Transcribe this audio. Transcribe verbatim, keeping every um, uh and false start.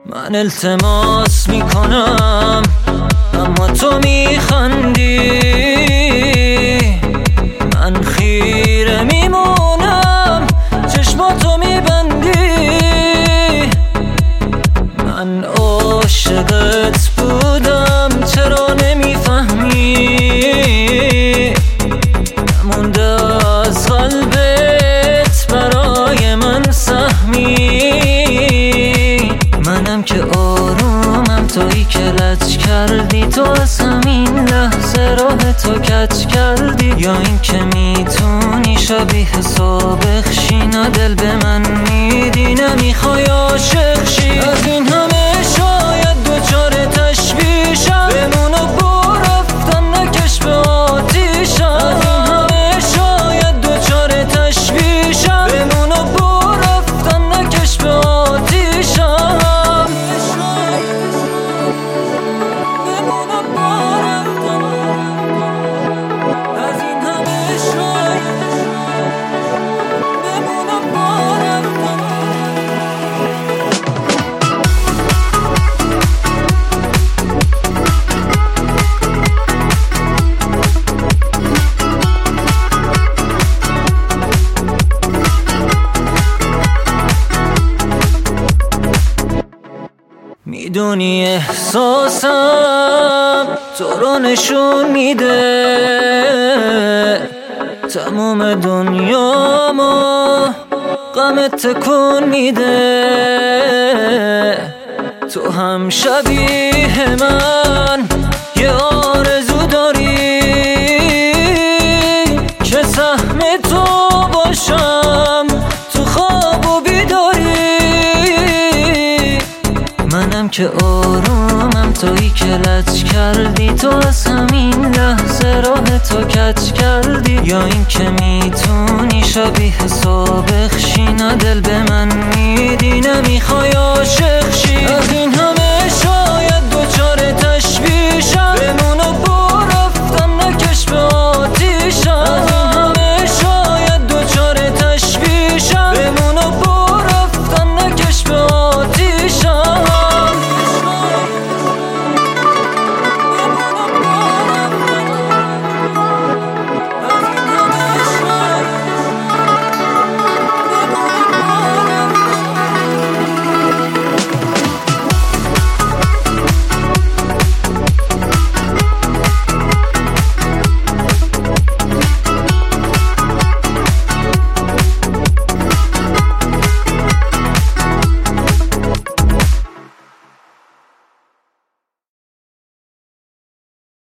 من التماس میکنم اما تو میخندی، من خیره میمونم چشماتو میبندی. من عاشقت بودم چرا نمیفهمی، نمونده از قلبت برای من سهمی. منم که آرومم تویی که لج کردی، تو از همین لحظه راه تو کج کردی. یا این که میتونی شبیه سابق شی، نه دل به من میدی نمیخوای عاشق شی. از این همه شاید دوچار تشبیه شم، بمون و برو رفتن نکش به آتیشم. از این همه شاید دوچار تشبیه شم، بمون و برو رفتن نکش به آتیشم. میدونی احساسم تو رو نشون میده، تموم دنیامو غمت تکون میده. تو هم شبیه من یه آرزو داری که سهم تو باشم تو خواب و بیداری. منم که آرومم تویی که لج کردی، تو از همین لحظه راه تو کج کردی. یا این که میتونی شبیه سابق شی، نه دل به من میدی نمیخوای